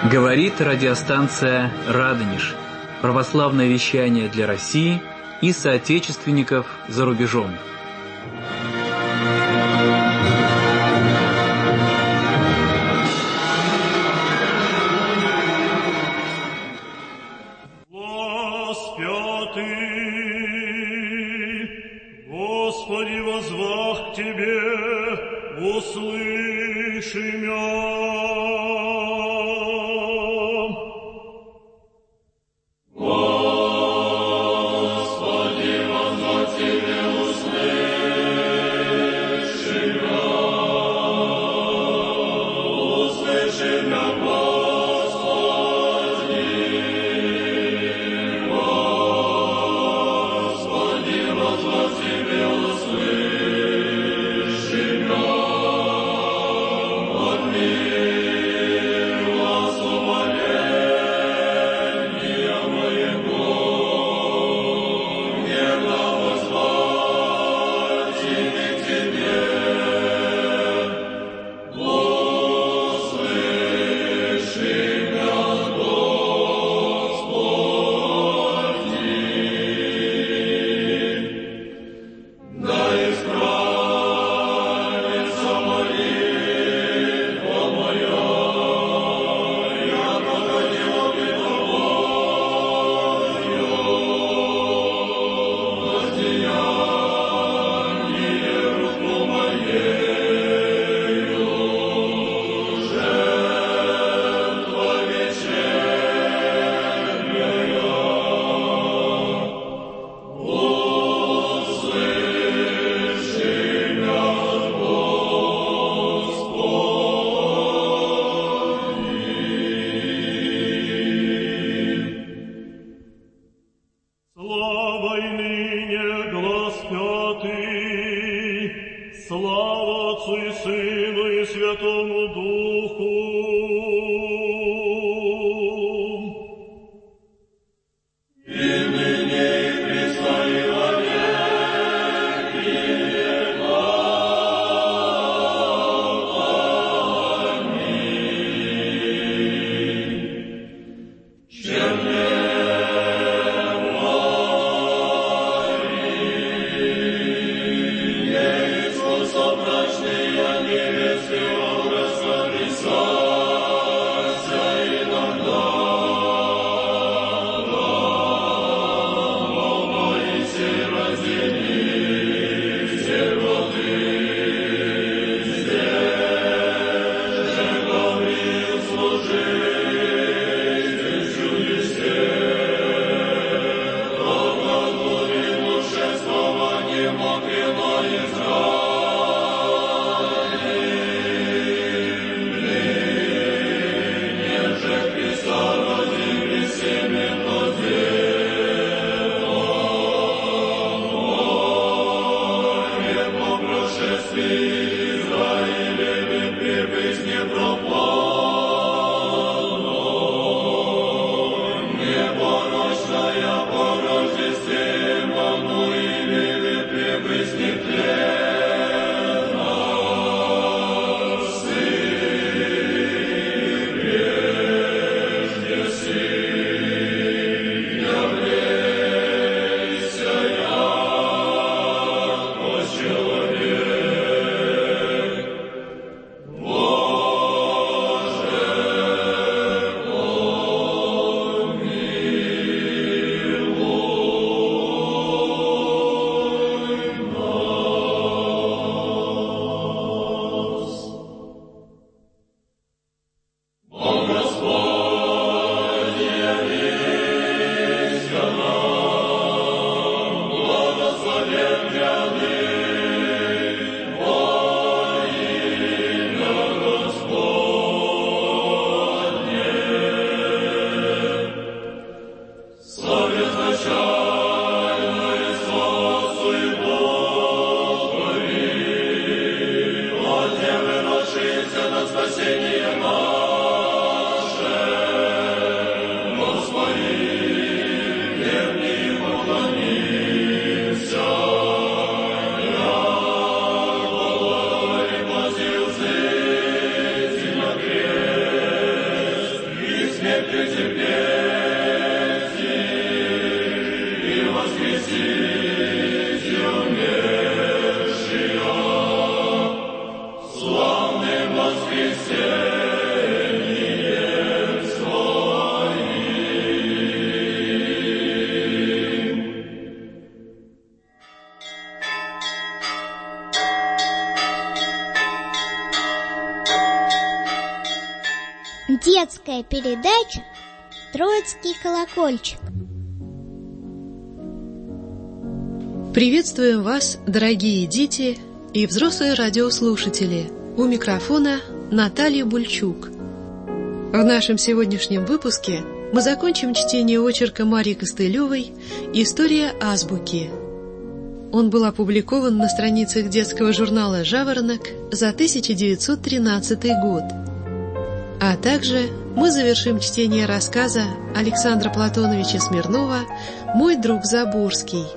Говорит радиостанция «Радонеж». Православное вещание для России и соотечественников за рубежом. Господи, возвах к Тебе, услыши меня. Слава Отцу и Сыну и Святому Духу. И ныне и присно и во веки веков. Аминь. Чем брачные невесты образ Детская передача «Троицкий колокольчик». Приветствуем вас, дорогие дети и взрослые радиослушатели. У микрофона Наталья Бульчук. В нашем сегодняшнем выпуске мы закончим чтение очерка Марии Костылевой «История азбуки». Он был опубликован на страницах детского журнала «Жаворонок» за 1913 год. А также мы завершим чтение рассказа Александра Платоновича Смирнова «Мой друг Заборский».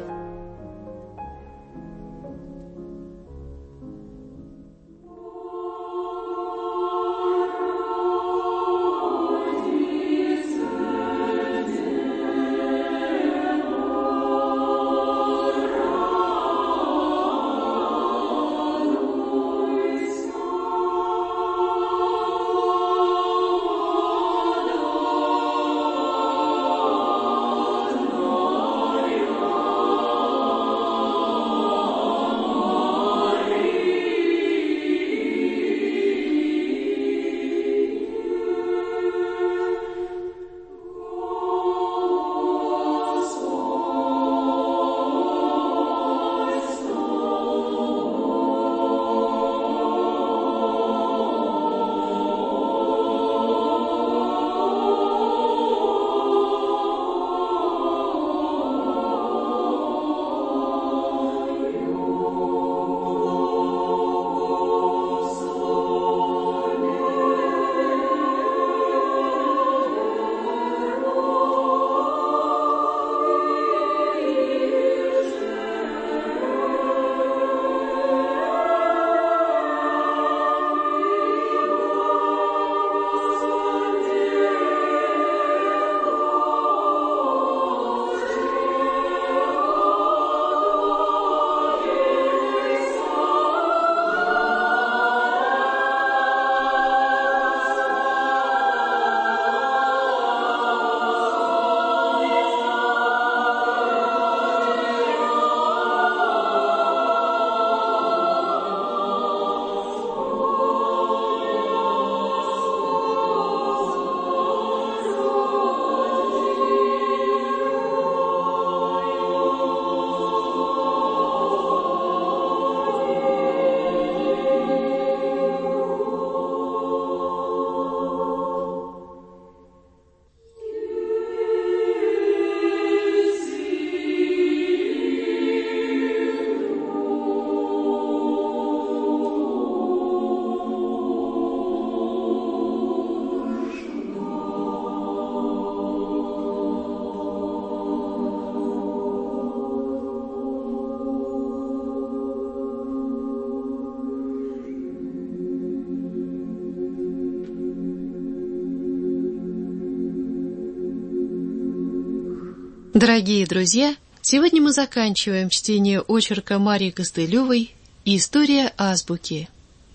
Дорогие друзья, сегодня мы заканчиваем чтение очерка Марии Костылевой «История азбуки».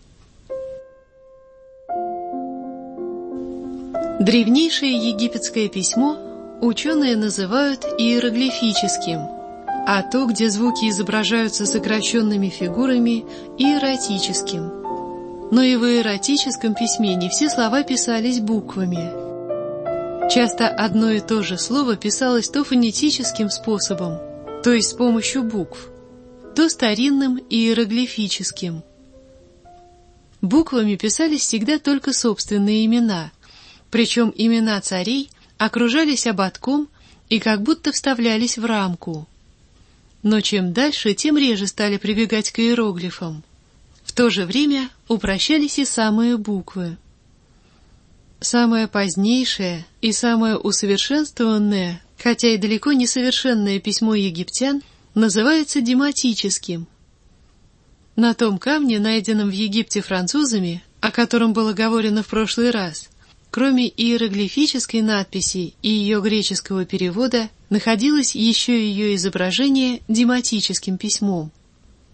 Древнейшее египетское письмо ученые называют иероглифическим, а то, где звуки изображаются сокращенными фигурами, иеротическим. Но и в иеротическом письме не все слова писались буквами. Часто одно и то же слово писалось то фонетическим способом, то есть с помощью букв, то старинным иероглифическим. Буквами писались всегда только собственные имена, причем имена царей окружались ободком и как будто вставлялись в рамку. Но чем дальше, тем реже стали прибегать к иероглифам. В то же время упрощались и самые буквы. Самое позднейшее и самое усовершенствованное, хотя и далеко не совершенное письмо египтян, называется дематическим. На том камне, найденном в Египте французами, о котором было говорено в прошлый раз, кроме иероглифической надписи и ее греческого перевода, находилось еще ее изображение дематическим письмом.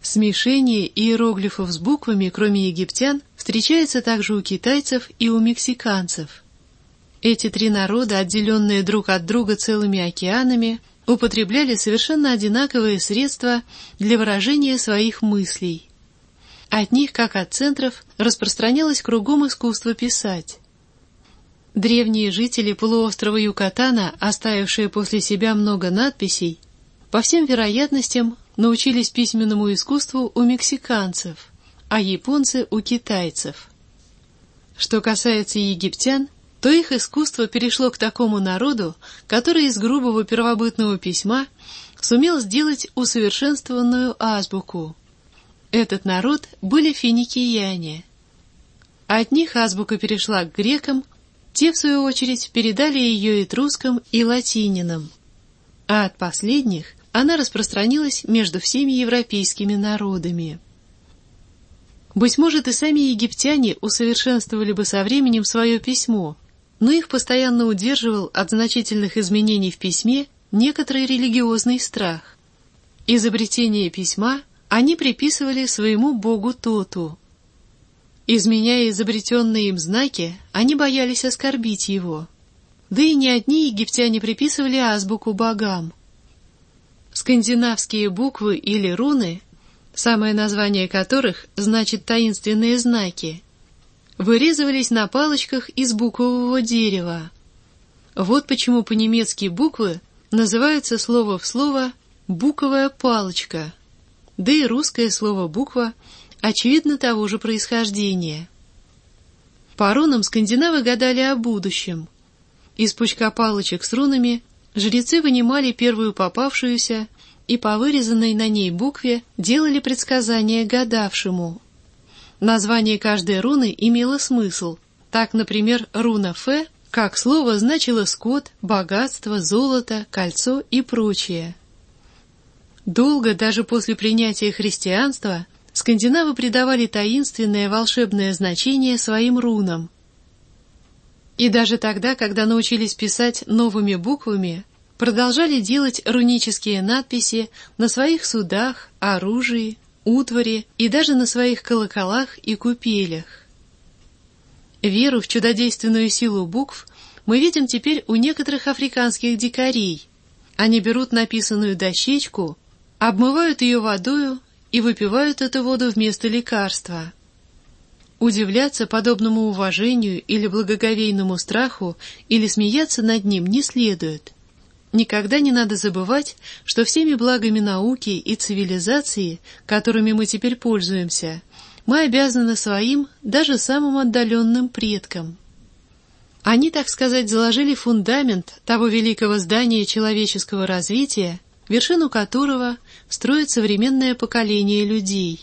Смешение иероглифов с буквами, кроме египтян, встречается также у китайцев и у мексиканцев. Эти три народа, отделенные друг от друга целыми океанами, употребляли совершенно одинаковые средства для выражения своих мыслей. От них, как от центров, распространялось кругом искусство писать. Древние жители полуострова Юкатана, оставившие после себя много надписей, по всем вероятностям научились письменному искусству у мексиканцев, а японцы у китайцев. Что касается египтян, то их искусство перешло к такому народу, который из грубого первобытного письма сумел сделать усовершенствованную азбуку. Этот народ были финикияне. От них азбука перешла к грекам, те, в свою очередь, передали ее этрускам и латининам, а от последних она распространилась между всеми европейскими народами. Быть может, и сами египтяне усовершенствовали бы со временем свое письмо, но их постоянно удерживал от значительных изменений в письме некоторый религиозный страх. Изобретение письма они приписывали своему богу Тоту. Изменяя изобретенные им знаки, они боялись оскорбить его. Да и не одни египтяне приписывали азбуку богам. Скандинавские буквы или руны, самое название которых значит «таинственные знаки», вырезывались на палочках из букового дерева. Вот почему по-немецки буквы называются слово в слово «буковая палочка», да и русское слово «буква» очевидно того же происхождения. По рунам скандинавы гадали о будущем. Из пучка палочек с рунами жрецы вынимали первую попавшуюся и по вырезанной на ней букве делали предсказания гадавшему. Название каждой руны имело смысл. Так, например, руна «Ф» как слово значило скот, богатство, золото, кольцо и прочее. Долго, даже после принятия христианства, скандинавы придавали таинственное волшебное значение своим рунам. И даже тогда, когда научились писать новыми буквами, продолжали делать рунические надписи на своих судах, оружии, утвари и даже на своих колоколах и купелях. Веру в чудодейственную силу букв мы видим теперь у некоторых африканских дикарей. Они берут написанную дощечку, обмывают ее водою и выпивают эту воду вместо лекарства. Удивляться подобному уважению или благоговейному страху или смеяться над ним не следует. Никогда не надо забывать, что всеми благами науки и цивилизации, которыми мы теперь пользуемся, мы обязаны своим, даже самым отдаленным предкам. Они, так сказать, заложили фундамент того великого здания человеческого развития, вершину которого строит современное поколение людей.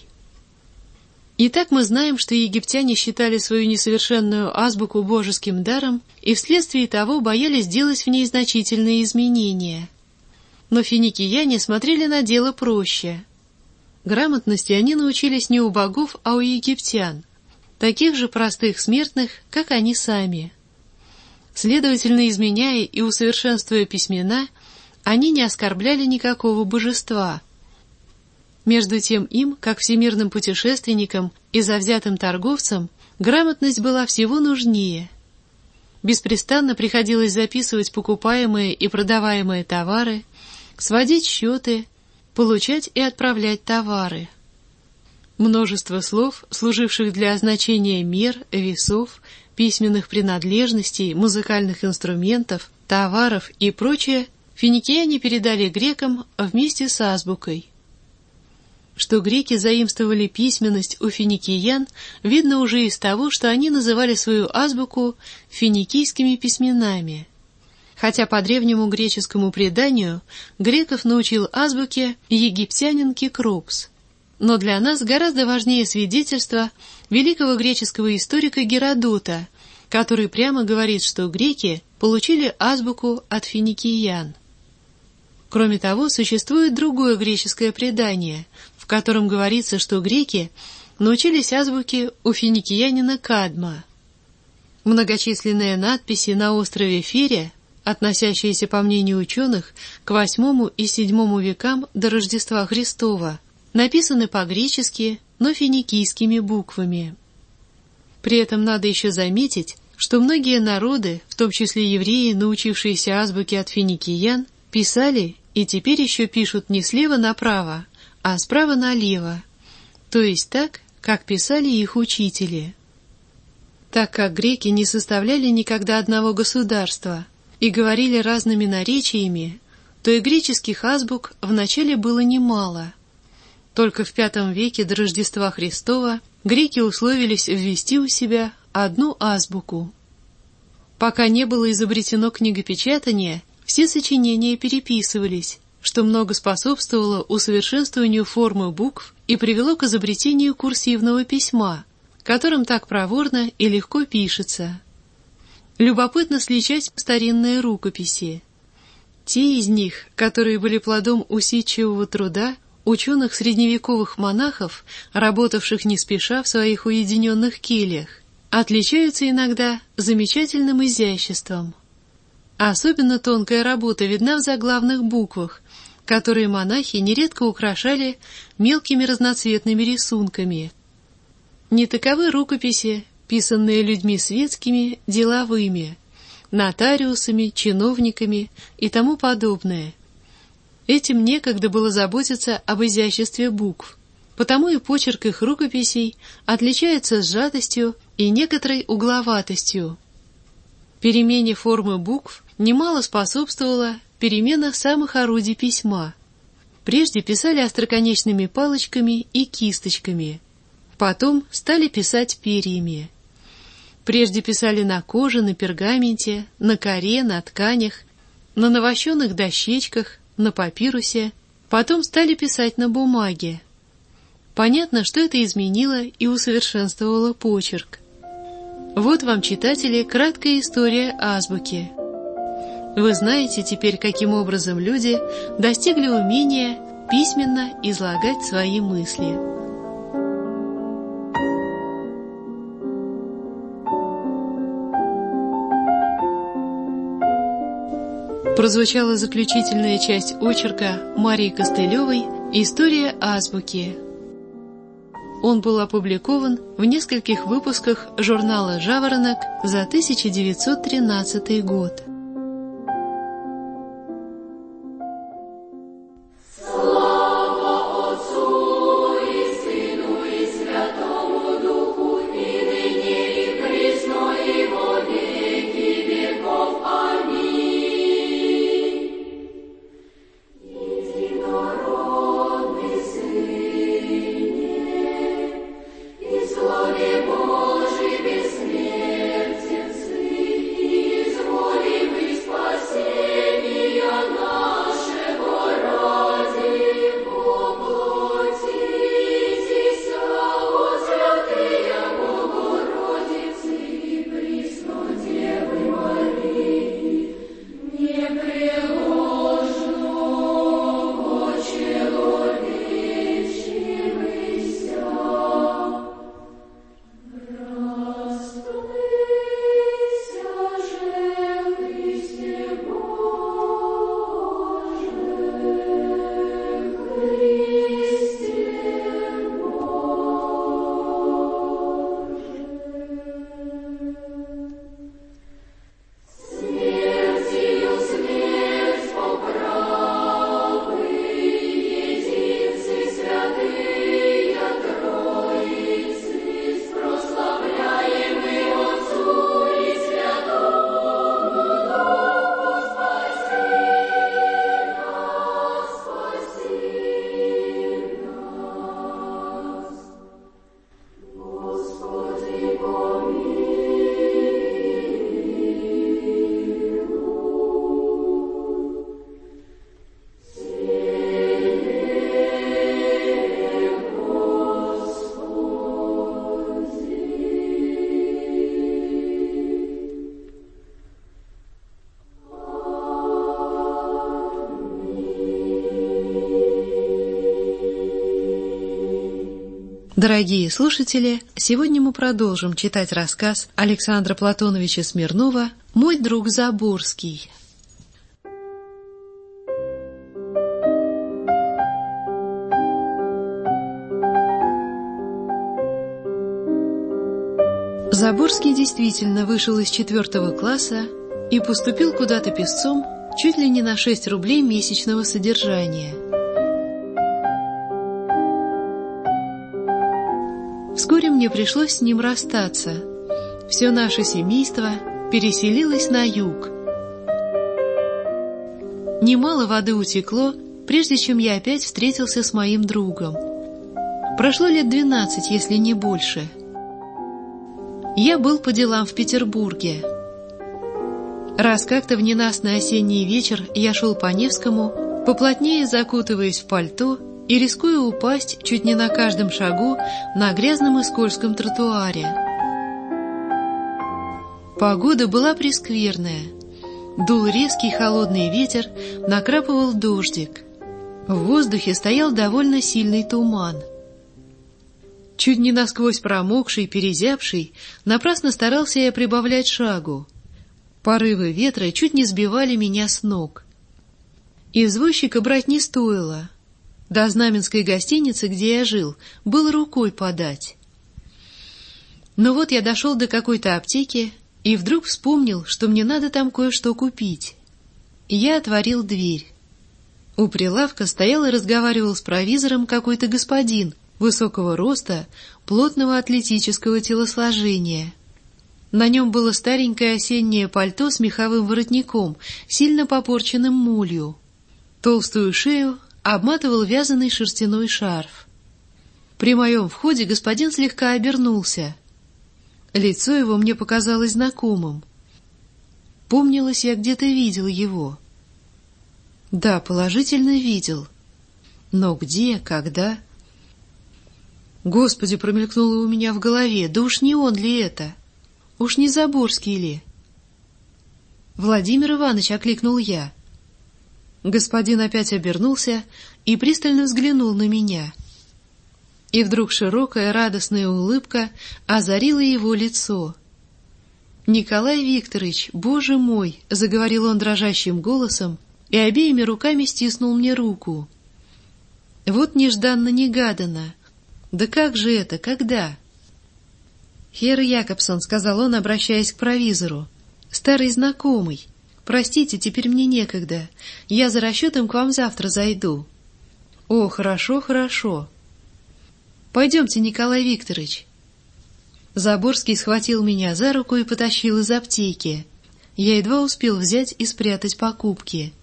Итак, мы знаем, что египтяне считали свою несовершенную азбуку божеским даром и вследствие того боялись делать в ней значительные изменения. Но финикияне смотрели на дело проще. Грамотности они научились не у богов, а у египтян, таких же простых смертных, как они сами. Следовательно, изменяя и усовершенствуя письмена, они не оскорбляли никакого божества. Между тем им, как всемирным путешественникам и завзятым торговцам, грамотность была всего нужнее. Беспрестанно приходилось записывать покупаемые и продаваемые товары, сводить счеты, получать и отправлять товары. Множество слов, служивших для означения мер, весов, письменных принадлежностей, музыкальных инструментов, товаров и прочее, финикияне передали грекам вместе с азбукой. Что греки заимствовали письменность у финикиян, видно уже из того, что они называли свою азбуку финикийскими письменами. Хотя по древнему греческому преданию греков научил азбуке египтянин Кекропс. Но для нас гораздо важнее свидетельство великого греческого историка Геродота, который прямо говорит, что греки получили азбуку от финикиян. Кроме того, существует другое греческое предание, в котором говорится, что греки научились азбуке у финикиянина Кадма. Многочисленные надписи на острове Фере, относящиеся, по мнению ученых, к VIII и VII векам до Рождества Христова, написаны по-гречески, но финикийскими буквами. При этом надо еще заметить, что многие народы, в том числе евреи, научившиеся азбуке от финикиян, писали и теперь еще пишут не слева направо, а справа налево, то есть так, как писали их учители. Так как греки не составляли никогда одного государства и говорили разными наречиями, то и греческих азбук вначале было немало. Только в V веке до Рождества Христова греки условились ввести у себя одну азбуку. Пока не было изобретено книгопечатание, все сочинения переписывались, что много способствовало усовершенствованию формы букв и привело к изобретению курсивного письма, которым так проворно и легко пишется. Любопытно сличать старинные рукописи. Те из них, которые были плодом усидчивого труда ученых средневековых монахов, работавших не спеша в своих уединенных кельях, отличаются иногда замечательным изяществом. Особенно тонкая работа видна в заглавных буквах, которые монахи нередко украшали мелкими разноцветными рисунками. Не таковы рукописи, писанные людьми светскими, деловыми, нотариусами, чиновниками и тому подобное. Этим некогда было заботиться об изяществе букв, потому и почерк их рукописей отличается сжатостью и некоторой угловатостью. Перемене формы букв немало способствовала перемена самых орудий письма. Прежде писали остроконечными палочками и кисточками, потом стали писать перьями. Прежде писали на коже, на пергаменте, на коре, на тканях, на навощенных дощечках, на папирусе, потом стали писать на бумаге. Понятно, что это изменило и усовершенствовало почерк. Вот вам, читатели, краткая история азбуки. Вы знаете теперь, каким образом люди достигли умения письменно излагать свои мысли. Прозвучала заключительная часть очерка Марии Костылевой «История азбуки». Он был опубликован в нескольких выпусках журнала «Жаворонок» за 1913 год. Дорогие слушатели, сегодня мы продолжим читать рассказ Александра Платоновича Смирнова «Мой друг Заборский». Заборский действительно вышел из 4 класса и поступил куда-то писцом чуть ли не на 6 рублей месячного содержания. Вскоре мне пришлось с ним расстаться. Все наше семейство переселилось на юг. Немало воды утекло, прежде чем я опять встретился с моим другом. Прошло лет 12, если не больше. Я был по делам в Петербурге. Раз как-то в ненастный осенний вечер я шел по Невскому, поплотнее закутываясь в пальто и рискуя упасть чуть не на каждом шагу на грязном и скользком тротуаре. Погода была прескверная. Дул резкий холодный ветер, накрапывал дождик. В воздухе стоял довольно сильный туман. Чуть не насквозь промокший, перезябший, напрасно старался я прибавлять шагу. Порывы ветра чуть не сбивали меня с ног. Извозчика брать не стоило. До знаменской гостиницы, где я жил, было рукой подать. Но вот я дошел до какой-то аптеки и вдруг вспомнил, что мне надо там кое-что купить. Я отворил дверь. У прилавка стоял и разговаривал с провизором какой-то господин высокого роста, плотного атлетического телосложения. На нем было старенькое осеннее пальто с меховым воротником, сильно попорченным молью. Толстую шею обматывал вязаный шерстяной шарф. При моем входе господин слегка обернулся. Лицо его мне показалось знакомым. Помнилось, я где-то видел его. Да, положительно видел. Но где, когда? Господи, промелькнуло у меня в голове, да уж не он ли это? Уж не Заборский ли? Владимир Иванович, окликнул я. Господин опять обернулся и пристально взглянул на меня. И вдруг широкая радостная улыбка озарила его лицо. «Николай Викторович, Боже мой!» — заговорил он дрожащим голосом и обеими руками стиснул мне руку. «Вот нежданно-негаданно! Да как же это, когда?» «Хер Якобсон», — сказал он, обращаясь к провизору, — «старый знакомый. Простите, теперь мне некогда. Я за расчетом к вам завтра зайду». «О, хорошо, хорошо. Пойдемте, Николай Викторович». Заборский схватил меня за руку и потащил из аптеки. Я едва успел взять и спрятать покупки.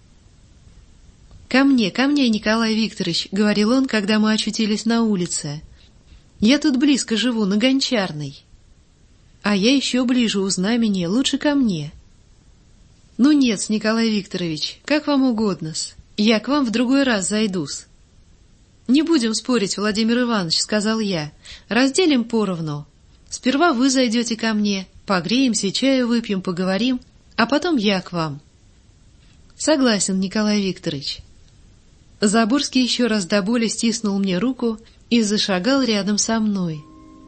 Ко мне, Николай Викторович», — говорил он, когда мы очутились на улице. «Я тут близко живу, на Гончарной». «А я еще ближе, у Знамени, лучше ко мне». «Ну нет, Николай Викторович, как вам угодно-с. Я к вам в другой раз зайду-с». «Не будем спорить, Владимир Иванович», — сказал я. «Разделим поровну. Сперва вы зайдете ко мне, погреемся, чаю выпьем, поговорим, а потом я к вам». «Согласен, Николай Викторович». Заборский еще раз до боли стиснул мне руку и зашагал рядом со мной.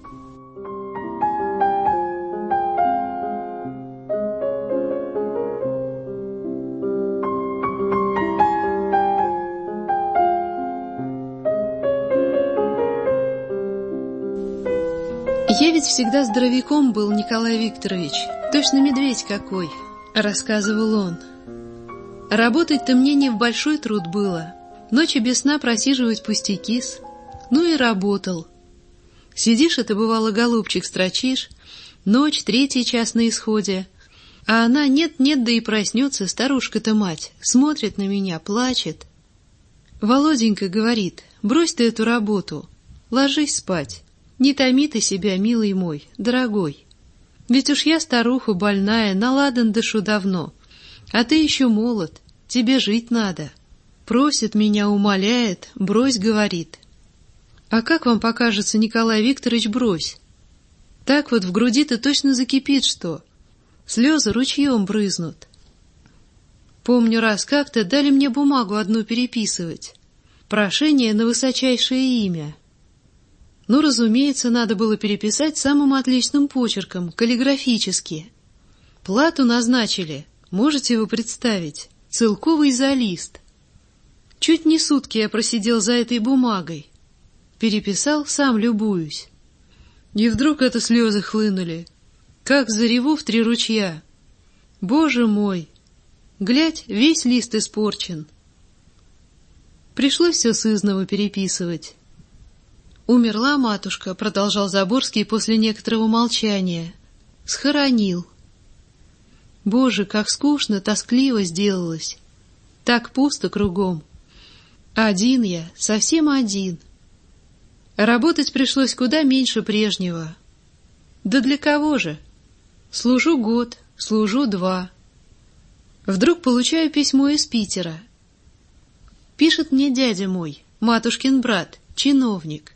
«Я ведь всегда здоровяком был, Николай Викторович, точно медведь какой», — рассказывал он. «Работать-то мне не в большой труд было, ночи без сна просиживать пустяки-с. Ну и работал. Сидишь, это бывало, голубчик, строчишь, ночь, 3-й час на исходе, а она нет-нет, да и проснется, старушка-то мать, смотрит на меня, плачет. Володенька говорит, брось ты эту работу, ложись спать. Не томи ты себя, милый мой, дорогой. Ведь уж я старуха больная, наладан дышу давно, а ты еще молод, тебе жить надо. Просит меня, умоляет, брось, говорит. А как вам покажется, Николай Викторович, брось? Так вот в груди-то точно закипит что. Слезы ручьем брызнут. Помню, раз как-то дали мне бумагу одну переписывать. Прошение на высочайшее имя. Ну, разумеется, надо было переписать самым отличным почерком, каллиграфически. Плату назначили, можете вы представить, целковый за лист. Чуть не сутки я просидел за этой бумагой. Переписал, сам любуюсь. И вдруг это слезы хлынули. как зареву в 3 ручья. Боже мой! Глядь, весь лист испорчен. Пришлось все сызнова переписывать. Умерла матушка, продолжал Заборский после некоторого молчания. Схоронил. Боже, как скучно, тоскливо сделалось. Так пусто кругом. Один я, совсем один. Работать пришлось куда меньше прежнего. Да для кого же? Служу год, служу 2. Вдруг получаю письмо из Питера. Пишет мне дядя мой, матушкин брат, чиновник.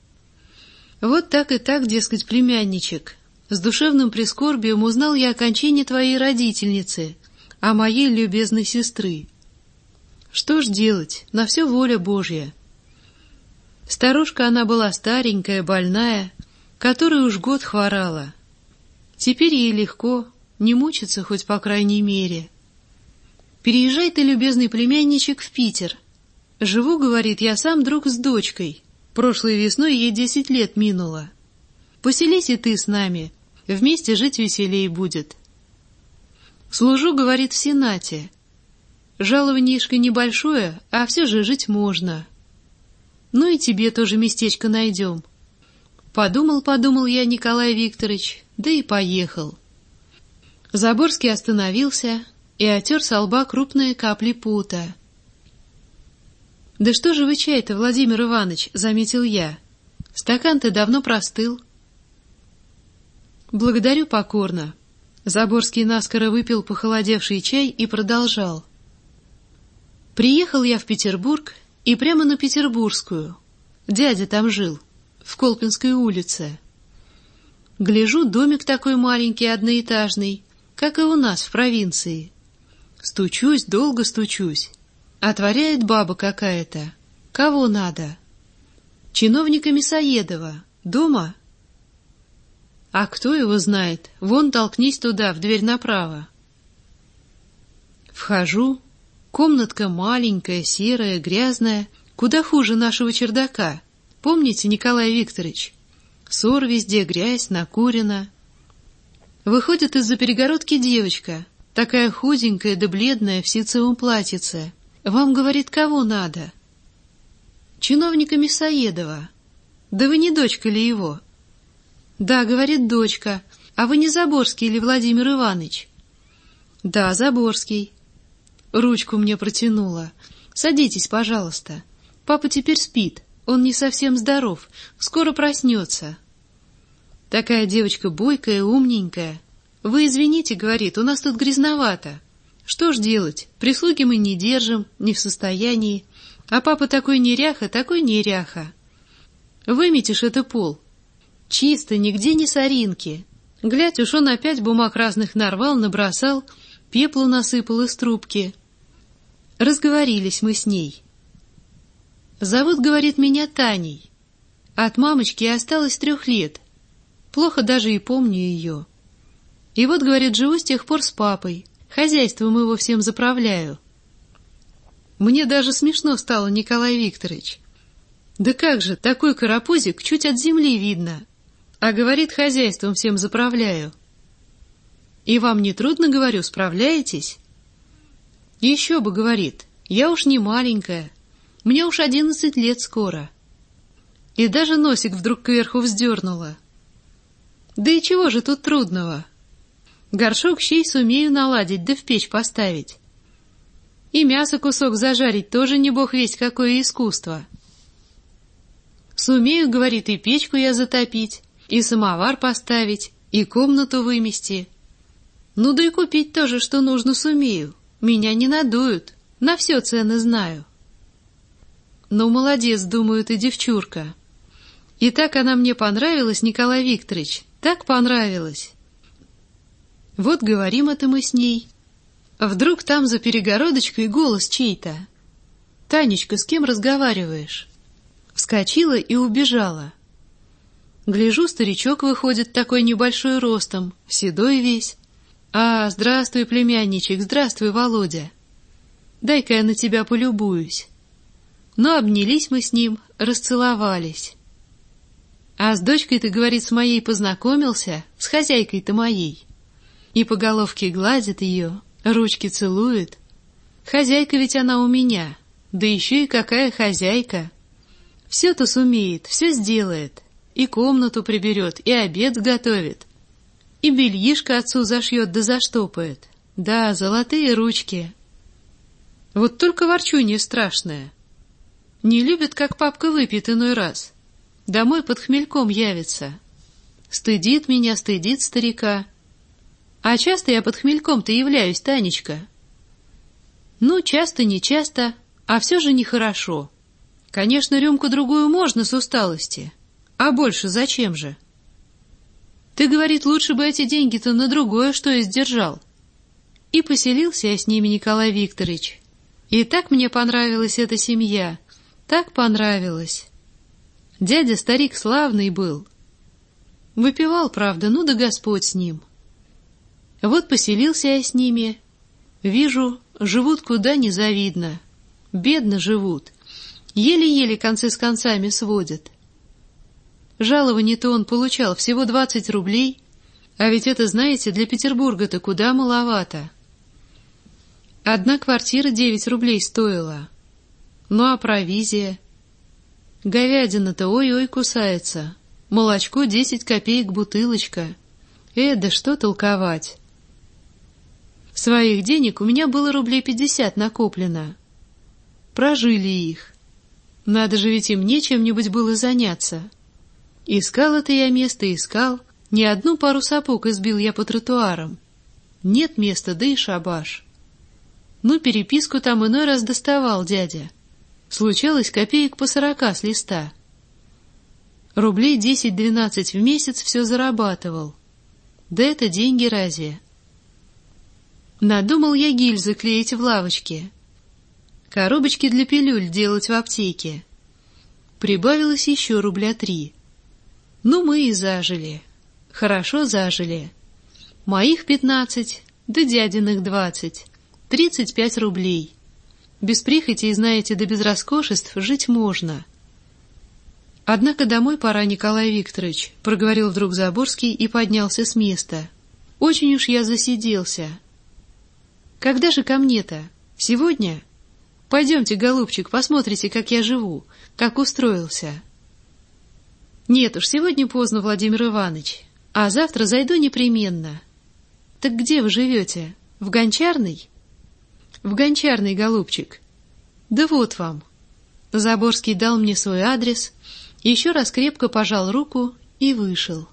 Вот так и так, дескать, племянничек. С душевным прискорбием узнал я о кончине твоей родительницы, о моей любезной сестры. Что ж делать, на все воля Божья. Старушка она была старенькая, больная, которая уж год хворала. Теперь ей легко, не мучиться хоть по крайней мере. Переезжай ты, любезный племянничек, в Питер. Живу, говорит, я сам друг с дочкой. Прошлой весной ей 10 лет минуло. Поселись и ты с нами, вместе жить веселей будет. Служу, говорит, в Сенате. Жалованьишко небольшое, а все же жить можно. Ну и тебе тоже местечко найдем. Подумал я, Николай Викторович, да и поехал. Заборский остановился и отер со лба крупные капли пота. «Да что же вы чай-то, Владимир Иванович?» — заметил я. «Стакан-то давно простыл». «Благодарю покорно». Заборский наскоро выпил похолодевший чай и продолжал. «Приехал я в Петербург и прямо на Петербургскую. Дядя там жил, в Колпинской улице. Гляжу, домик такой маленький, одноэтажный, как и у нас в провинции. Стучусь, долго стучусь. Отворяет баба какая-то. Кого надо? Чиновника Мясоедова. Дома? А кто его знает? Вон толкнись туда, в дверь направо. Вхожу. Комнатка маленькая, серая, грязная, куда хуже нашего чердака. Помните, Николай Викторович? Ссор везде, грязь, накурено. Выходит из-за перегородки девочка, такая худенькая да бледная, в ситцевом платьице. Вам, говорит, кого надо? Чиновника Мясоедова. Да вы не дочка ли его? Да, говорит, дочка. А вы не Заборский или Владимир Иванович? Да, Заборский. Ручку мне протянула. Садитесь, пожалуйста. Папа теперь спит. Он не совсем здоров. Скоро проснется. Такая девочка бойкая, умненькая. Вы извините, говорит, у нас тут грязновато. Что ж делать? Прислуги мы не держим, не в состоянии. А папа такой неряха, такой неряха. Выметишь это пол. Чисто, нигде не соринки. Глядь, уж он опять бумаг разных нарвал, набросал, пеплу насыпал из трубки. Разговорились мы с ней. Зовут, говорит, меня Таней. От мамочки осталось 3 лет. Плохо даже и помню ее. И вот, говорит, живу с тех пор с папой. Хозяйством его всем заправляю. Мне даже смешно стало, Николай Викторович. Да как же, такой карапузик чуть от земли видно. А говорит, хозяйством всем заправляю. И вам не трудно, говорю, справляетесь? Еще бы, говорит, я уж не маленькая. Мне уж 11 лет скоро. И даже носик вдруг кверху вздернула. Да и чего же тут трудного? Горшок щей сумею наладить, да в печь поставить. И мясо кусок зажарить тоже не бог весть какое искусство. Сумею, говорит, и печку я затопить, и самовар поставить, и комнату вымести. Ну да и купить тоже, что нужно, сумею. Меня не надуют, на все цены знаю. Ну, молодец, думаю, ты девчурка. И так она мне понравилась, Николай Викторович, так понравилась. Вот говорим это мы с ней. Вдруг там за перегородочкой голос чей-то. «Танечка, с кем разговариваешь?» Вскочила и убежала. Гляжу, старичок выходит такой небольшой ростом, седой весь. «А, здравствуй, племянничек, здравствуй, Володя. Дай-ка я на тебя полюбуюсь». Но обнялись мы с ним, расцеловались. А с дочкой-то, говорит, с моей познакомился, с хозяйкой-то моей. И по головке гладит ее, ручки целует. Хозяйка ведь она у меня, да еще и какая хозяйка. Все-то сумеет, все сделает, и комнату приберет, и обед сготовит, и бельишко отцу зашьет да заштопает. Да, золотые ручки. Вот только ворчунья страшная. Не любит, как папка выпьет иной раз. Домой под хмельком явится. Стыдит меня, стыдит старика. А часто я под хмельком-то являюсь, Танечка? Ну, часто, не часто, а все же нехорошо. Конечно, рюмку-другую можно с усталости. А больше зачем же? Ты, говорит, лучше бы эти деньги-то на другое что и сдержал. И поселился я с ними, Николай Викторович. И так мне понравилась эта семья, так понравилась. Дядя старик славный был. Выпивал, правда, ну да Господь с ним. Вот поселился я с ними. Вижу, живут куда ни завидно. Бедно живут. Еле-еле концы с концами сводят. Жалование-то он получал всего 20 рублей, а ведь это, знаете, для Петербурга-то куда маловато. Одна квартира 9 рублей стоила. Ну а провизия? Говядина-то ой-ой кусается. Молочко 10 копеек бутылочка. Да что толковать? Своих денег у меня было рублей 50 накоплено. Прожили их. Надо же ведь им нечем-нибудь было заняться. Искал-то я место, искал. Ни одну пару сапог избил я по тротуарам. Нет места, да и шабаш. Ну, переписку там иной раз доставал дядя. Случалось копеек по 40 с листа. Рублей 10-12 в месяц все зарабатывал. Да это деньги разве? Надумал я гильзы клеить в лавочке. Коробочки для пилюль делать в аптеке. Прибавилось еще рубля 3. Ну, мы и зажили. Хорошо зажили. Моих 15, да дядиных 20. 35 рублей. Без прихоти, знаете, да без роскошеств жить можно. Однако домой пора, Николай Викторович, проговорил вдруг Заборский и поднялся с места. Очень уж я засиделся. Когда же ко мне-то? Сегодня? Пойдемте, голубчик, посмотрите, как я живу, как устроился. Нет уж, сегодня поздно, Владимир Иванович, а завтра зайду непременно. Так где вы живете? В Гончарной? В Гончарной, голубчик. Да вот вам. Заборский дал мне свой адрес, еще раз крепко пожал руку и вышел.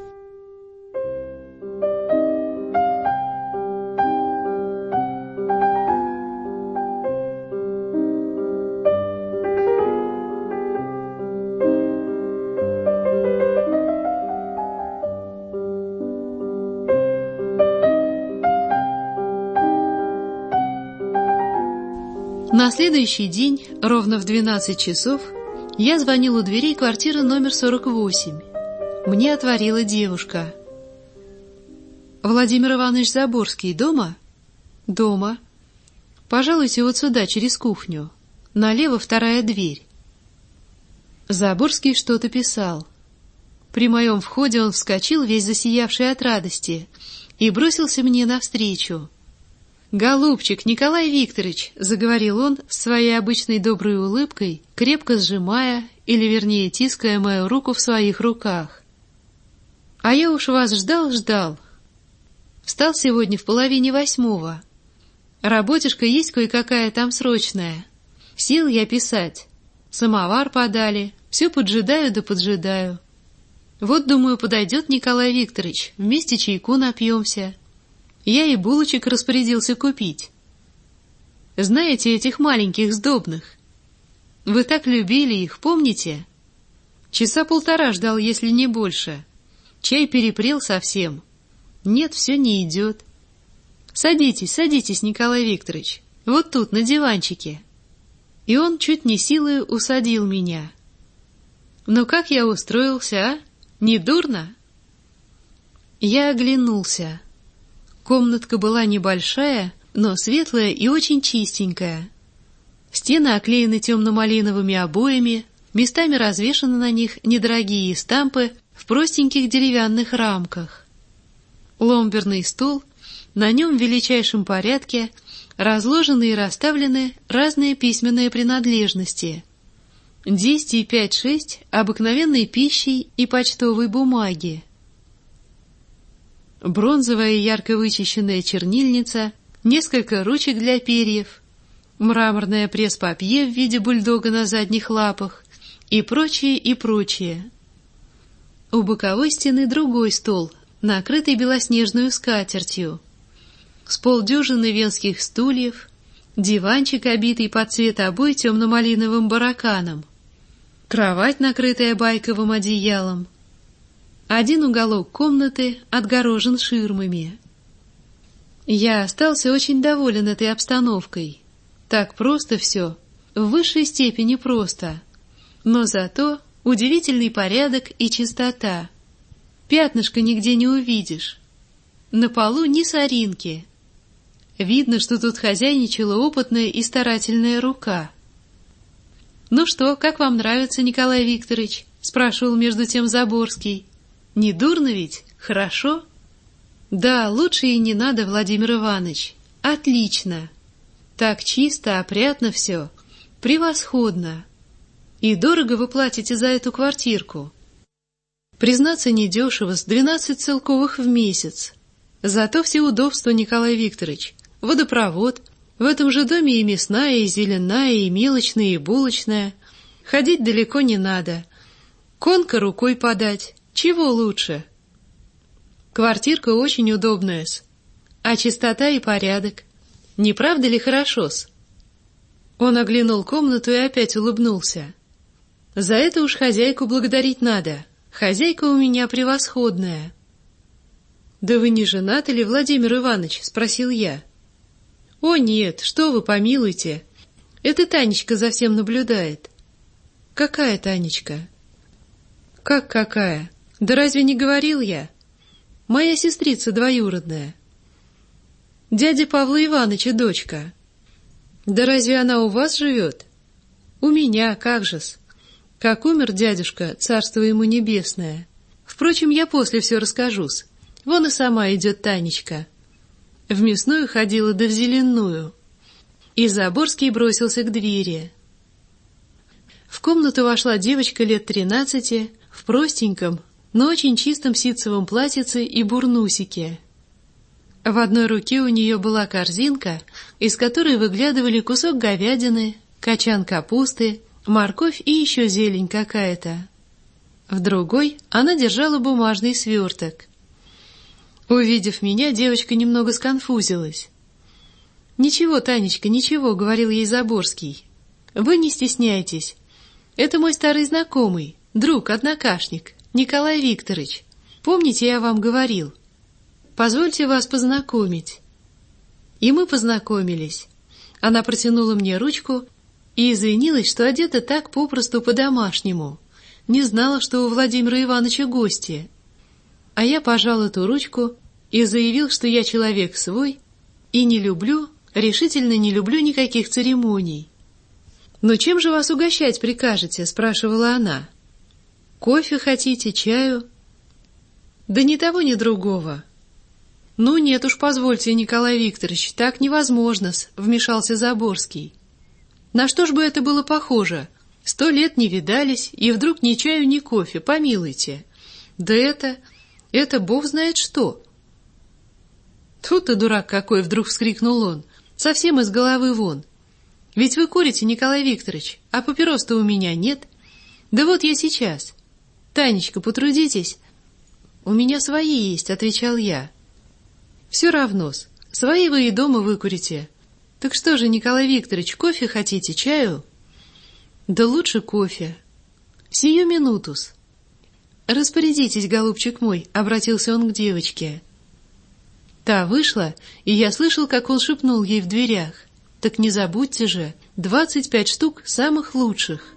На следующий день, ровно в 12 часов, я звонил у дверей квартиры номер 48. Мне отворила девушка. «Владимир Иванович Заборский дома?» «Дома. Пожалуйте вот сюда, через кухню. Налево 2-я дверь». Заборский что-то писал. При моем входе он вскочил, весь засиявший от радости, и бросился мне навстречу. «Голубчик, Николай Викторович», — заговорил он своей обычной доброй улыбкой, крепко сжимая, или вернее тиская мою руку в своих руках. «А я уж вас ждал. Встал сегодня в 7:30. Работишка есть кое-какая там срочная. Сел я писать. Самовар подали, все поджидаю да поджидаю. Вот, думаю, подойдет Николай Викторович, вместе чайку напьемся». Я и булочек распорядился купить. Знаете, этих маленьких сдобных? Вы так любили их, помните? Часа 1,5 ждал, если не больше. Чай перепрел совсем. Нет, все не идет. Садитесь, Николай Викторович. Вот тут, на диванчике. И он чуть не силой усадил меня. Ну как я устроился, а? Не дурно? Я оглянулся. Комнатка была небольшая, но светлая и очень чистенькая. Стены оклеены темно-малиновыми обоями, местами развешаны на них недорогие эстампы в простеньких деревянных рамках. Ломберный стул, на нем в величайшем порядке разложены и расставлены разные письменные принадлежности. 10 и 5-6 обыкновенной пищи и почтовой бумаги. Бронзовая ярко вычищенная чернильница, несколько ручек для перьев, мраморное пресс-папье в виде бульдога на задних лапах и прочее, и прочее. У боковой стены другой стол, накрытый белоснежную скатертью, с полдюжины венских стульев, диванчик, обитый под цвет обои темно-малиновым бараканом, кровать, накрытая байковым одеялом. Один уголок комнаты отгорожен ширмами. Я остался очень доволен этой обстановкой. Так просто все, в высшей степени просто, но зато удивительный порядок и чистота. Пятнышка нигде не увидишь. На полу ни соринки. Видно, что тут хозяйничала опытная и старательная рука. «Ну что, как вам нравится, Николай Викторович?» — спрашивал между тем Заборский. «Не дурно ведь? Хорошо?» «Да, лучше и не надо, Владимир Иванович. Отлично. Так чисто, опрятно все. Превосходно. И дорого вы платите за эту квартирку?» «Признаться, недешево, с 12 целковых в месяц. Зато все удобства, Николай Викторович. Водопровод. В этом же доме и мясная, и зеленая, и мелочная, и булочная. Ходить далеко не надо. Конка рукой подать. Чего лучше? Квартирка очень удобная-с. А чистота и порядок. Не правда ли хорошо-с?» Он оглянул комнату и опять улыбнулся. «За это уж хозяйку благодарить надо. Хозяйка у меня превосходная». «Да вы не женаты ли, Владимир Иванович?» — спросил я. «О нет, что вы, помилуйте. Это Танечка за всем наблюдает». «Какая Танечка?» «Как какая? Да разве не говорил я? Моя сестрица двоюродная. Дядя Павла Ивановича дочка». «Да разве она у вас живет?» «У меня, как же-с. Как умер дядюшка, царство ему небесное. Впрочем, я после все расскажу-с. Вон и сама идет Танечка. В мясную ходила, да в зеленую». И Заборский бросился к двери. В комнату вошла девочка лет 13, в простеньком, но очень чистом ситцевом платьице и бурнусике. В одной руке у нее была корзинка, из которой выглядывали кусок говядины, качан капусты, морковь и еще зелень какая-то. В другой она держала бумажный сверток. Увидев меня, девочка немного сконфузилась. «Ничего, Танечка, ничего», — говорил ей Заборский. «Вы не стесняйтесь. Это мой старый знакомый, друг, однокашник, Николай Викторович. Помните, я вам говорил? Позвольте вас познакомить». И мы познакомились. Она протянула мне ручку и извинилась, что одета так попросту по-домашнему. Не знала, что у Владимира Ивановича гости. А я пожал эту ручку и заявил, что я человек свой и не люблю, решительно не люблю никаких церемоний. «Но чем же вас угощать прикажете?» — спрашивала она. «Кофе хотите, чаю?» «Да ни того, ни другого». «Ну нет уж, позвольте, Николай Викторович, так невозможно-с», — вмешался Заборский. «На что ж бы это было похоже? 100 лет не видались, и вдруг ни чаю, ни кофе, помилуйте. Да это бог знает что». «Тьфу ты, дурак какой!» — вдруг вскрикнул он. «Совсем из головы вон. Ведь вы курите, Николай Викторович, а папирос-то у меня нет. Да вот я сейчас. Танечка, потрудитесь». «У меня свои есть», — отвечал я. «Все равно-с. Свои вы и дома выкурите. Так что же, Николай Викторович, кофе хотите, чаю?» «Да лучше кофе. Сию минутус». «Распорядитесь, голубчик мой», — обратился он к девочке. Та вышла, и я слышал, как он шепнул ей в дверях. «Так не забудьте же, 25 штук самых лучших».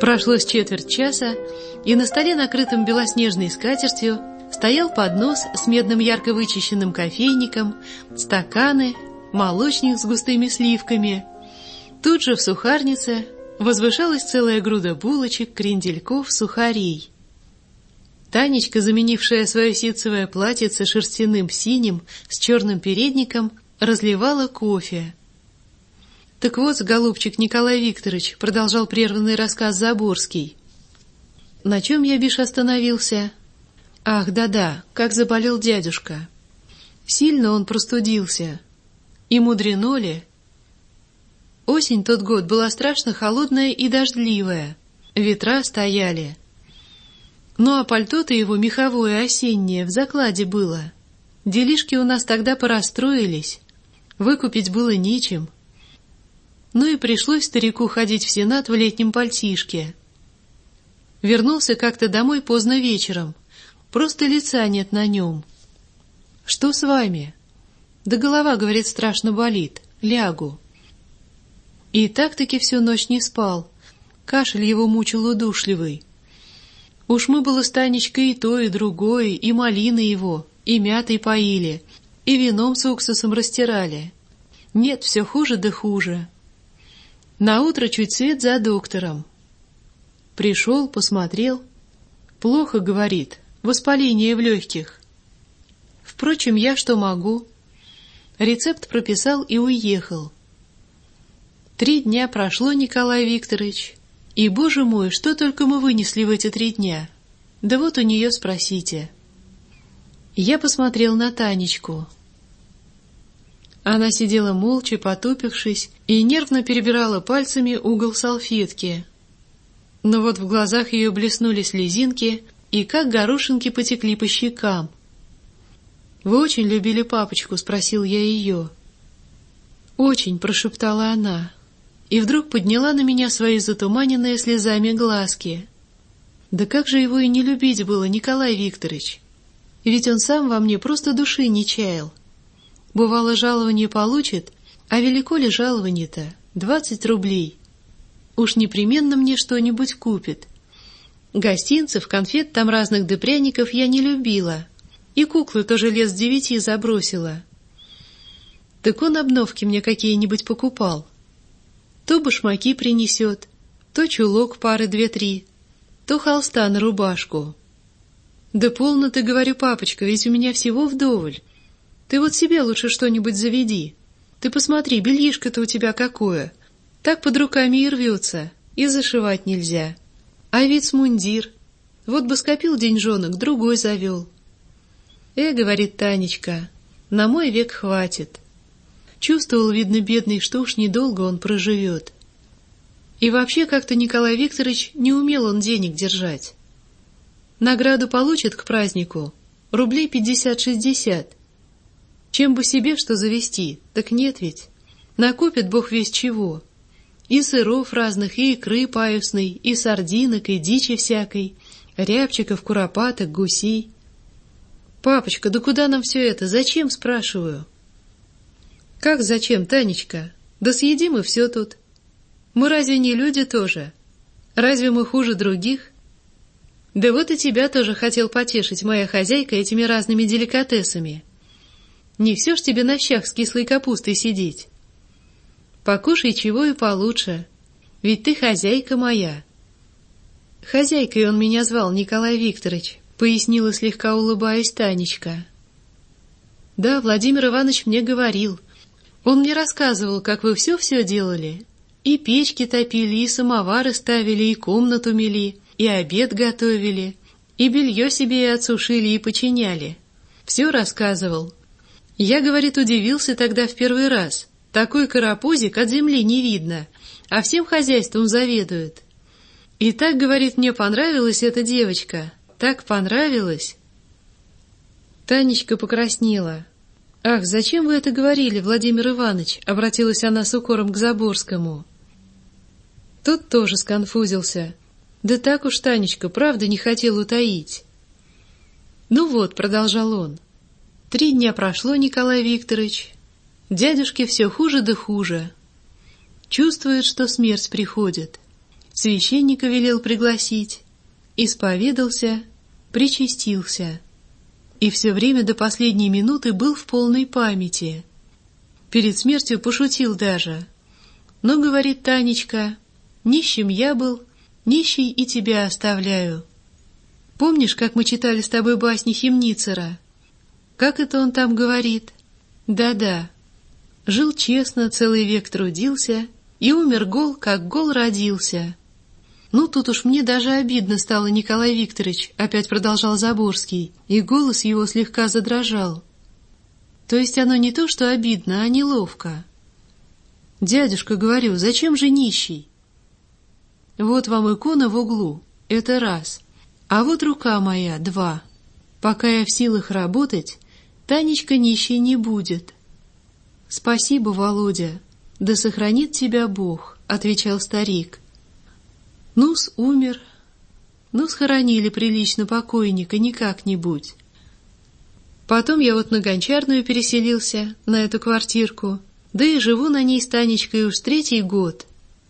Прошло с четверть часа, и на столе, накрытом белоснежной скатертью, стоял поднос с медным ярко вычищенным кофейником, стаканы, молочник с густыми сливками. Тут же в сухарнице возвышалась целая груда булочек, крендельков, сухарей. Танечка, заменившая свое ситцевое платьице шерстяным синим с черным передником, разливала кофе. «Так вот, голубчик Николай Викторович», — продолжал прерванный рассказ Заборский. «На чем я, бишь, остановился? Ах, да-да, как заболел дядюшка. Сильно он простудился. И мудрено ли? Осень тот год была страшно холодная и дождливая, ветра стояли. Ну а пальто-то его меховое осеннее в закладе было. Делишки у нас тогда порастроились, выкупить было нечем. Ну и пришлось старику ходить в сенат в летнем пальтишке. Вернулся как-то домой поздно вечером, просто лица нет на нем. Что с вами? Да голова, говорит, страшно болит, лягу. И так-таки всю ночь не спал, кашель его мучил удушливый. Уж мы было с Танечкой и то, и другое, и малины его, и мятой поили, и вином с уксусом растирали. Нет, все хуже да хуже. Наутро чуть свет за доктором. Пришел, посмотрел. Плохо, говорит, воспаление в легких. Впрочем, я что могу? Рецепт прописал и уехал. 3 дня прошло, Николай Викторович, и, боже мой, что только мы вынесли в эти 3 дня. Да вот у нее спросите. Я посмотрел на Танечку. Она сидела молча, потупившись, и нервно перебирала пальцами угол салфетки. Но вот в глазах ее блеснули слезинки, и как горошинки потекли по щекам. «Вы очень любили папочку?» — спросил я ее. «Очень», — прошептала она, и вдруг подняла на меня свои затуманенные слезами глазки. «Да как же его и не любить было, Николай Викторович? Ведь он сам во мне просто души не чаял. Бывало, жалование получит, а велико ли жалование-то? 20 рублей. Уж непременно мне что-нибудь купит. Гостинцев, конфет там разных да пряников я не любила, и куклы тоже лет с 9 забросила. Так он обновки мне какие-нибудь покупал. То башмаки принесет, то чулок пары 2-3, то холста на рубашку. Да полно ты, говорю, папочка, ведь у меня всего вдоволь. Ты вот себе лучше что-нибудь заведи. Ты посмотри, бельишко-то у тебя какое. Так под руками и рвется, и зашивать нельзя. А ведь мундир. Вот бы скопил деньжонок, другой завел. Говорит Танечка, на мой век хватит. Чувствовал, видно, бедный, что уж недолго он проживет. И вообще как-то Николай Викторович не умел он денег держать. Награду получит к празднику рублей 50-60. Чем бы себе что завести, так нет ведь. Накупит бог весть чего. И сыров разных, и икры паюсной, и сардинок, и дичи всякой, рябчиков, куропаток, гусей. Папочка, да куда нам все это? Зачем, спрашиваю? Как зачем, Танечка? Да съедим мы все тут. Мы разве не люди тоже? Разве мы хуже других? Да вот и тебя тоже хотел потешить моя хозяйка этими разными деликатесами. Не все ж тебе на щах с кислой капустой сидеть. Покушай чего и получше, ведь ты хозяйка моя. Хозяйкой он меня звал, Николай Викторович, пояснила, слегка улыбаясь, Танечка. Да, Владимир Иванович мне говорил. Он мне рассказывал, как вы все-все делали. И печки топили, и самовары ставили, и комнату мели, и обед готовили, и белье себе и отсушили, и починяли. Все рассказывал. Я, говорит, удивился тогда в первый раз. Такой карапузик от земли не видно, а всем хозяйством заведует. И так, говорит, мне понравилась эта девочка, так понравилась. Танечка покраснела. «Ах, зачем вы это говорили, Владимир Иванович?» — обратилась она с укором к Заборскому. Тот тоже сконфузился. Да так уж, Танечка, правда не хотел утаить. «Ну вот», — продолжал он, — 3 дня прошло, Николай Викторович. Дядюшке все хуже да хуже. Чувствует, что смерть приходит. священника велел пригласить, исповедался, причастился. И все время до последней минуты был в полной памяти. Перед смертью пошутил даже. Но, говорит Танечка, нищим я был, нищий и тебя оставляю. Помнишь, как мы читали с тобой басни Хемницера? Как это он там говорит? Да-да. Жил честно, целый век трудился, и умер гол, как гол родился. Ну, тут уж мне даже обидно стало, Николай Викторович, опять продолжал Заборский, и голос его слегка задрожал. То есть оно не то, что обидно, а неловко. Дядюшка, говорю, зачем же нищий? Вот вам икона в углу, это раз. А вот рука моя, два. Пока я в силах работать, Танечка нищей не будет. Спасибо, Володя, да сохранит тебя Бог, отвечал старик. Ну-с, умер. Ну, схоронили прилично покойника, не как-нибудь. Потом я вот на Гончарную переселился, на эту квартирку, да и живу на ней с Танечкой уж 3-й год.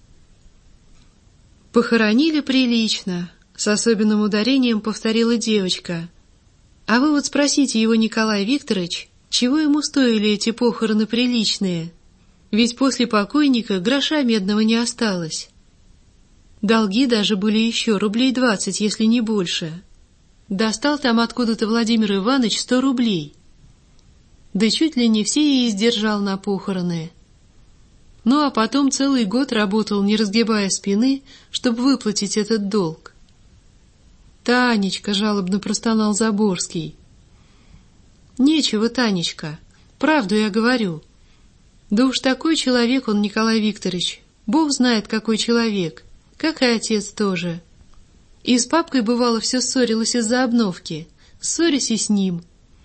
Похоронили прилично, с особенным ударением повторила девочка. А вы вот спросите его, Николай Викторович, чего ему стоили эти похороны приличные? Ведь после покойника гроша медного не осталось. Долги даже были еще рублей 20, если не больше. Достал там откуда-то Владимир Иванович 100 рублей. Да чуть ли не все и издержал на похороны. Ну а потом целый год работал, не разгибая спины, чтобы выплатить этот долг. «Танечка», — жалобно простонал Заборский. «Нечего, Танечка, правду я говорю. Да уж такой человек он, Николай Викторович, Бог знает, какой человек. Как и отец тоже. И с папкой, бывало, все ссорилась из-за обновки. Ссорясь и с ним».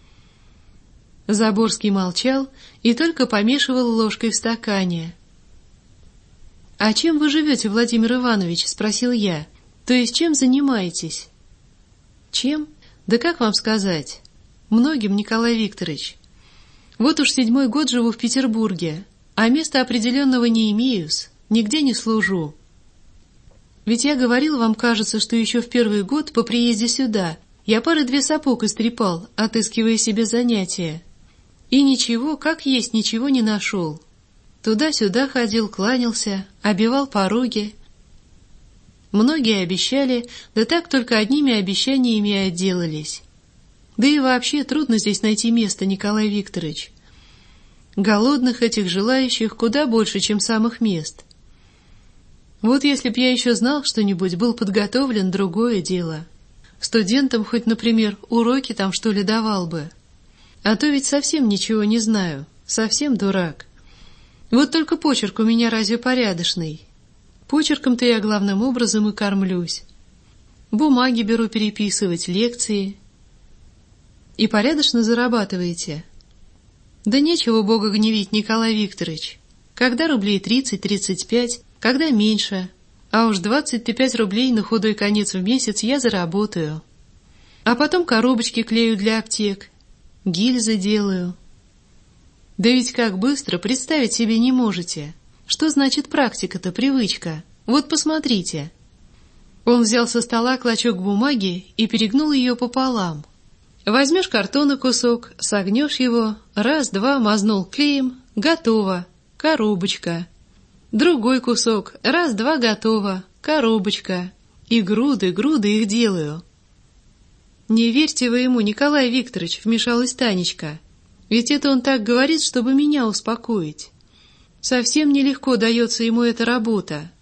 Заборский молчал и только помешивал ложкой в стакане. «А чем вы живете, Владимир Иванович?» — спросил я. «То есть чем занимаетесь?» «Чем? Да как вам сказать? Многим, Николай Викторович. Вот уж 7-й год живу в Петербурге, а места определенного не имею-с, нигде не служу. Ведь я говорил вам, кажется, что еще в 1-й год по приезде сюда я пары-две сапог истрепал, отыскивая себе занятия. И ничего, как есть, ничего не нашел. Туда-сюда ходил, кланялся, обивал пороги. Многие обещали, да так только одними обещаниями и отделались. Да и вообще трудно здесь найти место, Николай Викторович. Голодных этих желающих куда больше, чем самых мест. Вот если б я еще знал что-нибудь, был подготовлен, другое дело. Студентам хоть, например, уроки там что ли давал бы. А то ведь совсем ничего не знаю, совсем дурак. Вот только почерк у меня разве порядочный? Почерком-то я главным образом и кормлюсь. Бумаги беру переписывать, лекции. И порядочно зарабатываете. Да нечего Бога гневить, Николай Викторович. Когда рублей 30-35, когда меньше. А уж 25 рублей на худой конец в месяц я заработаю. А потом коробочки клею для аптек, гильзы делаю. Да ведь как быстро, представить себе не можете. Что значит практика-то, привычка? Вот посмотрите. Он взял со стола клочок бумаги и перегнул ее пополам. Возьмешь картона кусок, согнешь его, раз-два мазнул клеем, готово, коробочка. Другой кусок, раз-два готово, коробочка. И груды их делаю. Не верьте вы ему, Николай Викторович, вмешалась Танечка. Ведь это он так говорит, чтобы меня успокоить. Совсем нелегко дается ему эта работа.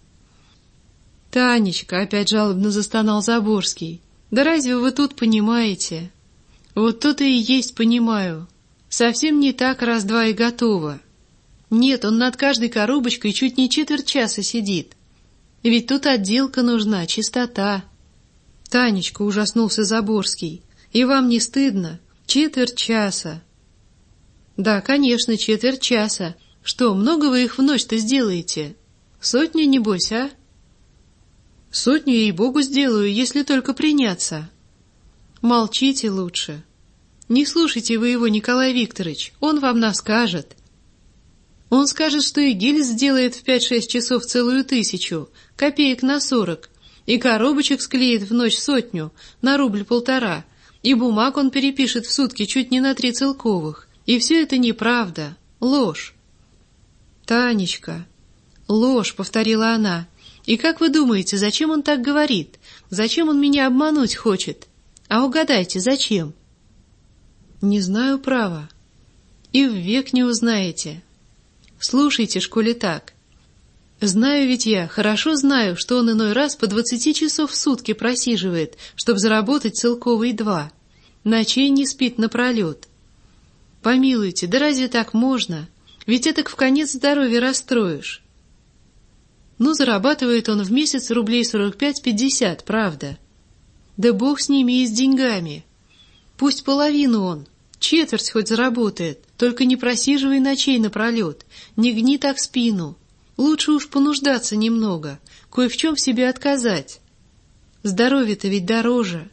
Танечка, опять жалобно застонал Заборский. Да разве вы тут понимаете? Вот то-то и есть понимаю. Совсем не так раз-два и готово. Нет, он над каждой коробочкой чуть не четверть часа сидит. Ведь тут отделка нужна, чистота. Танечка, ужаснулся Заборский. И вам не стыдно? Четверть часа. Да, конечно, четверть часа. Что, много вы их в ночь-то сделаете? 100, небось, а? 100, ей-богу, сделаю, если только приняться. Молчите лучше. Не слушайте вы его, Николай Викторович, он вам наскажет. Он скажет, что и гильз сделает в 5-6 часов целую 1000, копеек на 40, и коробочек склеит в ночь 100 на 1-1,5 рубля, и бумаг он перепишет в сутки чуть не на 3 целковых. И все это неправда, ложь. «Танечка, ложь», — повторила она. «И как вы думаете, зачем он так говорит? Зачем он меня обмануть хочет? А угадайте, зачем?» «Не знаю, право. И ввек не узнаете. Слушайте, школе так. Знаю ведь я, хорошо знаю, что он иной раз по 20 часов в сутки просиживает, чтобы заработать целковые 2. Ночей не спит напролет. Помилуйте, да разве так можно? Ведь этак вконец здоровья расстроишь. Ну, зарабатывает он в месяц рублей 45-50, правда? Да бог с ними и с деньгами. Пусть половину он, четверть хоть заработает, только не просиживай ночей напролет, не гни так спину. Лучше уж понуждаться немного, кое в чем себе отказать. Здоровье-то ведь дороже».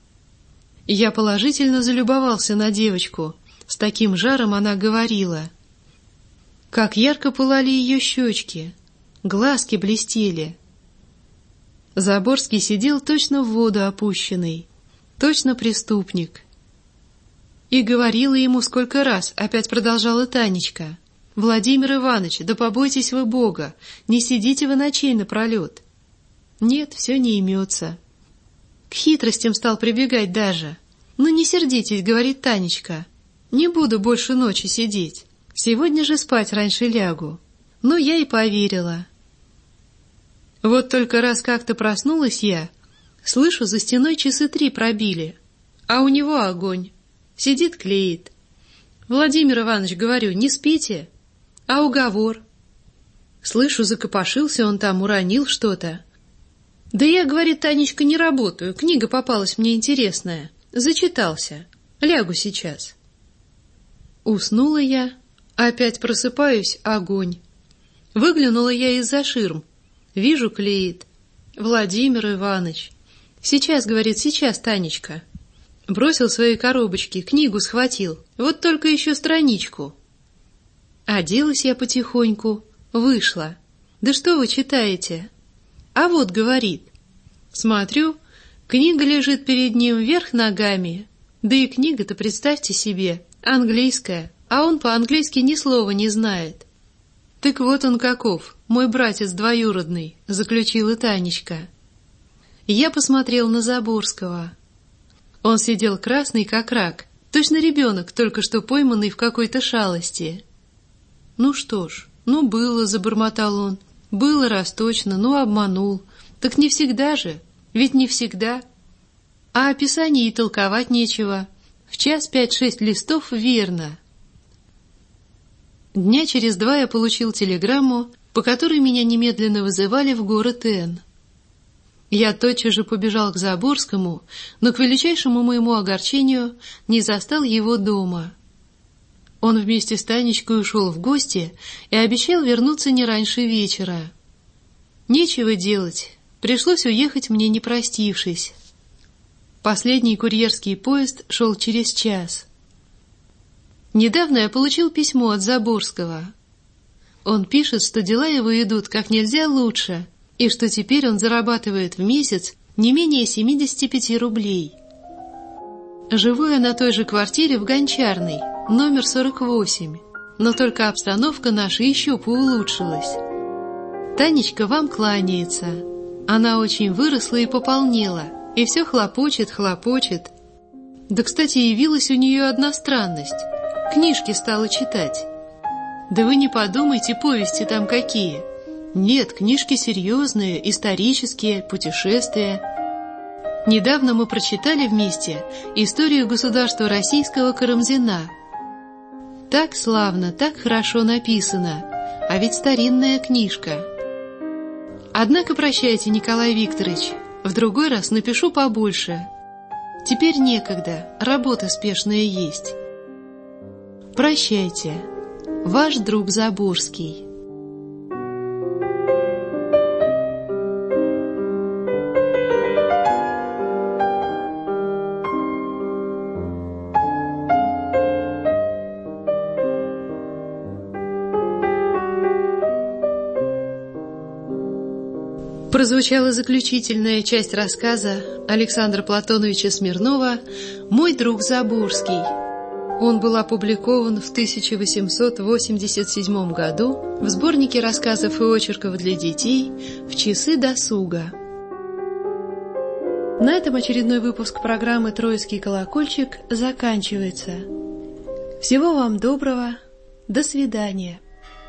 Я положительно залюбовался на девочку. С таким жаром она говорила. Как ярко пылали ее щечки, глазки блестели. Заборский сидел точно в воду опущенный, точно преступник. И говорила ему сколько раз, опять продолжала Танечка. «Владимир Иванович, да побойтесь вы Бога, не сидите вы ночей напролет». Нет, все не имется. К хитростям стал прибегать даже. «Ну не сердитесь, — говорит Танечка, — не буду больше ночи сидеть. Сегодня же спать раньше лягу». Ну, я и поверила. Вот только раз как-то проснулась я, слышу, за стеной часы 3 пробили, а у него огонь. Сидит, клеит. «Владимир Иванович, — говорю, — не спите? А уговор?» Слышу, закопошился он там, уронил что-то. «Да я, — говорит, — Танечка, не работаю, книга попалась мне интересная. Зачитался. Лягу сейчас». Уснула я, опять просыпаюсь, огонь. Выглянула я из-за ширм. Вижу, клеит. «Владимир Иванович». «Сейчас, — говорит, — сейчас, Танечка». Бросил свои коробочки, книгу схватил. Вот только еще страничку. Оделась я потихоньку, вышла. «Да что вы читаете?» «А вот, — говорит». Смотрю, книга лежит перед ним вверх ногами. Да и книга-то, представьте себе, английская, а он по-английски ни слова не знает. «Так вот он каков, мой братец двоюродный», — заключила Танечка. Я посмотрел на Заборского. Он сидел красный, как рак, точно ребенок, только что пойманный в какой-то шалости. «Ну что ж, ну было, — забормотал он, — было раз точно, ну обманул. Так не всегда же, ведь не всегда. А описание и толковать нечего. В час 5-6 листов верно». Дня через 2 я получил телеграмму, по которой меня немедленно вызывали в город Н. Я тотчас же побежал к Заборскому, но, к величайшему моему огорчению, не застал его дома. Он вместе с Танечкой ушел в гости и обещал вернуться не раньше вечера. Нечего делать, пришлось уехать мне, не простившись. Последний курьерский поезд шел через час. Недавно я получил письмо от Заборского. Он пишет, что дела его идут как нельзя лучше, и что теперь он зарабатывает в месяц не менее 75 рублей. Живу я на той же квартире в Гончарной, номер 48, но только обстановка наша еще поулучшилась. Танечка вам кланяется. Она очень выросла и пополнела, и все хлопочет. Да, кстати, явилась у нее одна странность. Книжки стала читать. Да вы не подумайте, повести там какие. Нет, книжки серьезные, исторические, путешествия. Недавно мы прочитали вместе историю государства российского Карамзина. Так славно, так хорошо написано, а ведь старинная книжка. Однако прощайте, Николай Викторович, в другой раз напишу побольше. Теперь некогда, работа спешная есть. Прощайте, ваш друг Заборский. Прозвучала заключительная часть рассказа Александра Платоновича Смирнова «Мой друг Заборский». Он был опубликован в 1887 году в сборнике рассказов и очерков для детей «В часы досуга». На этом очередной выпуск программы «Троицкий колокольчик» заканчивается. Всего вам доброго. До свидания.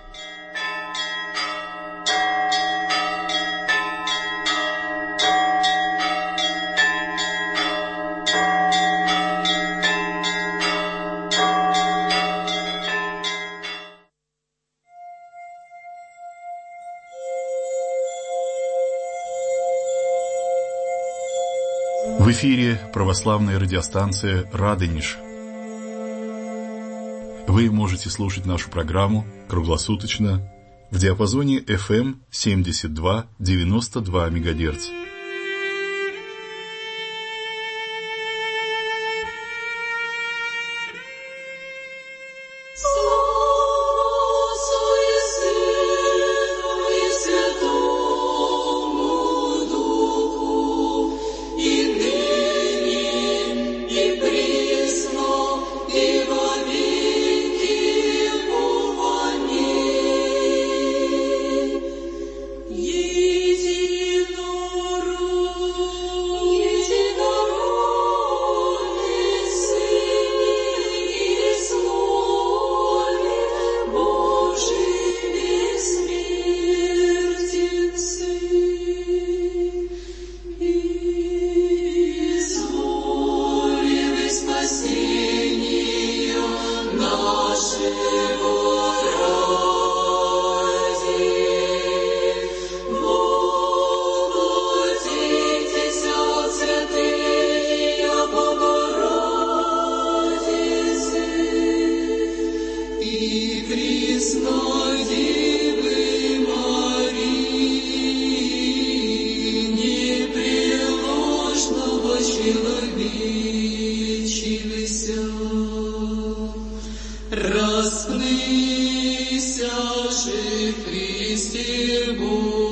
В эфире православная радиостанция «Радонеж». Вы можете слушать нашу программу круглосуточно в диапазоне FM 72-92 МГц. Распнися же, Христе Бог.